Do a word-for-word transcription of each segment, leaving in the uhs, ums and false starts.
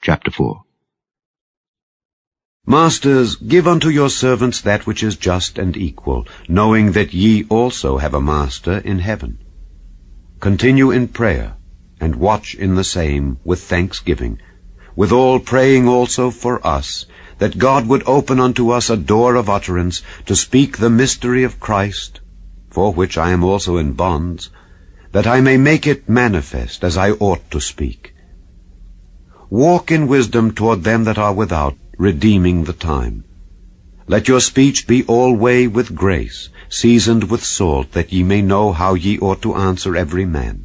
Chapter four. Masters, give unto your servants that which is just and equal, knowing that ye also have a Master in heaven. Continue in prayer, and watch in the same with thanksgiving, withal praying also for us, that God would open unto us a door of utterance to speak the mystery of Christ, for which I am also in bonds, that I may make it manifest as I ought to speak. Walk in wisdom toward them that are without, redeeming the time. Let your speech be alway with grace, seasoned with salt, that ye may know how ye ought to answer every man.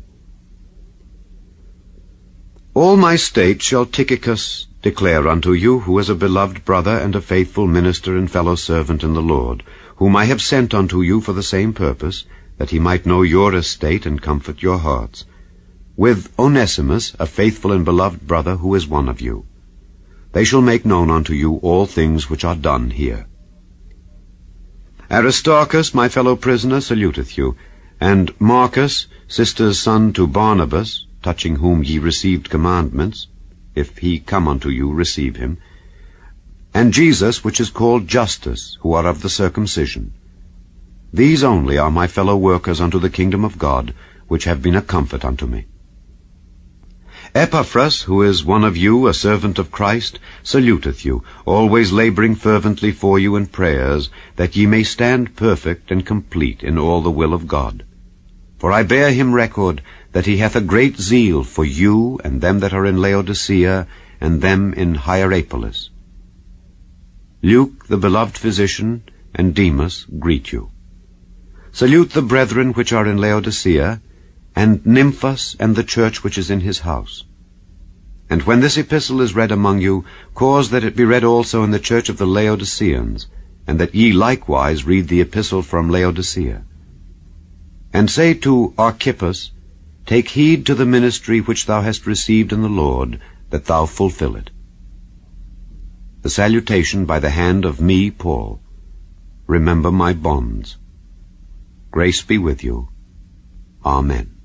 All my state shall Tychicus declare unto you, who is a beloved brother and a faithful minister and fellow servant in the Lord, whom I have sent unto you for the same purpose, that he might know your estate and comfort your hearts, with Onesimus, a faithful and beloved brother, who is one of you. They shall make known unto you all things which are done here. Aristarchus, my fellow prisoner, saluteth you, and Marcus, sister's son to Barnabas, touching whom ye received commandments. If he come unto you, receive him. And Jesus, which is called Justus, who are of the circumcision. These only are my fellow workers unto the kingdom of God, which have been a comfort unto me. Epaphras, who is one of you, a servant of Christ, saluteth you, always laboring fervently for you in prayers, that ye may stand perfect and complete in all the will of God. For I bear him record that he hath a great zeal for you and them that are in Laodicea and them in Hierapolis. Luke, the beloved physician, and Demas greet you. Salute the brethren which are in Laodicea, and Nymphas and the church which is in his house. And when this epistle is read among you, cause that it be read also in the church of the Laodiceans, and that ye likewise read the epistle from Laodicea. And say to Archippus, Take heed to the ministry which thou hast received in the Lord, that thou fulfill it. The salutation by the hand of me, Paul. Remember my bonds. Grace be with you. Amen.